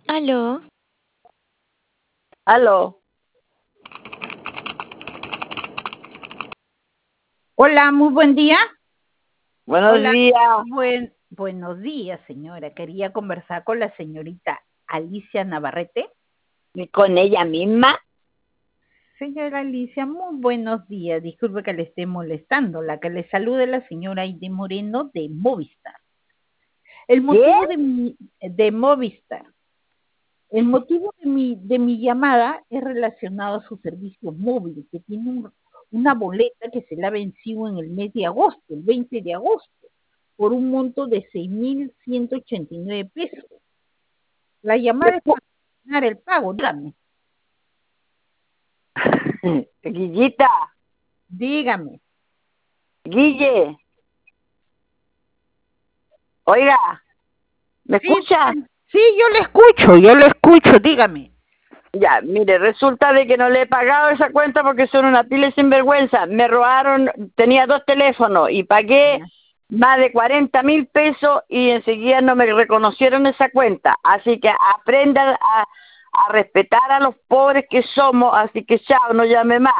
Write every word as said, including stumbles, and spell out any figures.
Aló. Aló. Hola, muy buen día. Buenos Hola, días. buen, buenos días, señora. Quería conversar con la señorita Alicia Navarrete. ¿Y con ella misma? Señora Alicia, muy buenos días. Disculpe que le esté molestando. La que le salude la señora Aide Moreno de Movistar. El motivo de mi, de Movistar. El motivo de mi, de mi llamada es relacionado a su servicio móvil, que tiene un- una boleta que se la ha vencido en el mes de agosto, el veinte de agosto, por un monto de seis mil ciento ochenta y nueve pesos. La llamada es para terminar el pago, dígame, Guillita, dígame. Guille. Oiga, ¿me Sí, escucha? sí, yo le escucho, yo le escucho, dígame. Ya, mire, resulta de que no le he pagado esa cuenta porque son una pila de sinvergüenza. Me robaron, tenía dos teléfonos y pagué Ya. más de cuarenta mil pesos y enseguida no me reconocieron esa cuenta. Así que aprenda a, a respetar a los pobres que somos, así que chao, no llame más.